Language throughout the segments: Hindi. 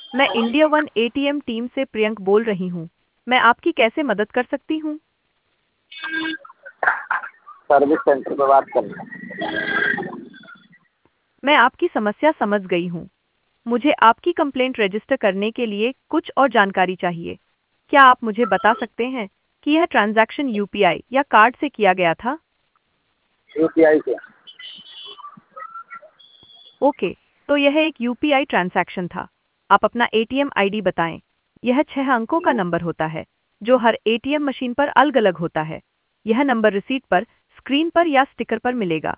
मैं इंडिया वन एटीएम टीम से प्रियंक बोल रही हूँ। मैं आपकी कैसे मदद कर सकती हूँ? सर्विस सेंटर पे बात करना है। मैं आपकी समस्या समझ गई हूँ। मुझे आपकी कंप्लेंट रजिस्टर करने के लिए कुछ और जानकारी चाहिए। क्या आप मुझे बता सकते हैं कि यह ट्रांजैक्शन यूपीआई या कार्ड से किया गया था? यूपीआई से। ओके, तो यह एक यूपीआई ट्रांजैक्शन था। आप अपना एटीएम आईडी बताएं। यह 6 अंकों का नंबर होता है, जो हर एटीएम मशीन पर अलग-अलग होता है। यह नंबर रिसीट पर, स्क्रीन पर या स्टिकर पर मिलेगा।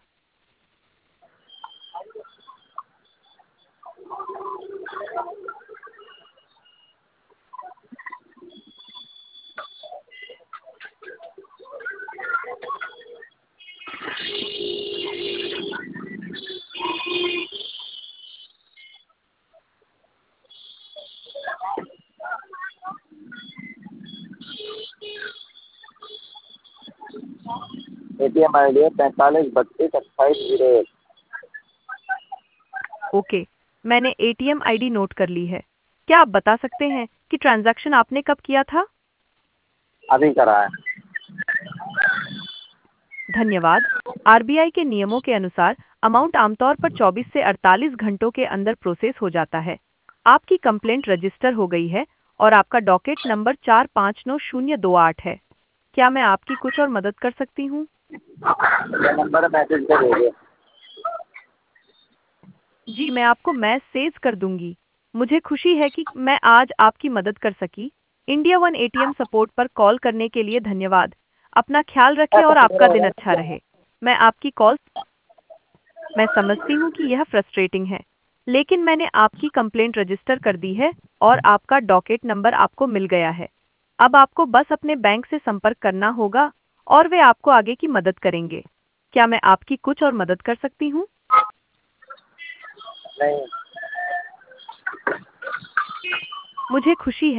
एटीएम आई डी है 45 32 28 01। ओके, मैंने एटीएम आईडी नोट कर ली है। क्या आप बता सकते हैं कि ट्रांजैक्शन आपने कब किया था? अभी करा है। धन्यवाद। आरबीआई के नियमों के अनुसार अमाउंट आमतौर पर 24 से 48 घंटों के अंदर प्रोसेस हो जाता है। आपकी कंप्लेंट रजिस्टर हो गई है और आपका डॉकेट नंबर 459028 है। क्या मैं आपकी कुछ और मदद कर सकती हूँ? ये नंबर मैसेज पे भेजिए। जी, मैं आपको मैसेज कर दूंगी। मुझे खुशी है कि मैं आज आपकी मदद कर सकी। इंडिया वन एटीएम सपोर्ट पर कॉल करने के लिए धन्यवाद। अपना ख्याल रखें और आपका दिन अच्छा रहे। मैं आपकी कॉल मैं समझती हूँ कि यह फ्रस्ट्रेटिंग है, लेकिन मैंने आपकी कंप्लेंट रजिस्टर कर दी है और आपका डॉकेट नंबर आपको मिल गया है। अब आपको बस अपने बैंक से संपर्क करना होगा और वे आपको आगे की मदद करेंगे। क्या मैं आपकी कुछ और मदद कर सकती हूँ? नहीं। मुझे खुशी है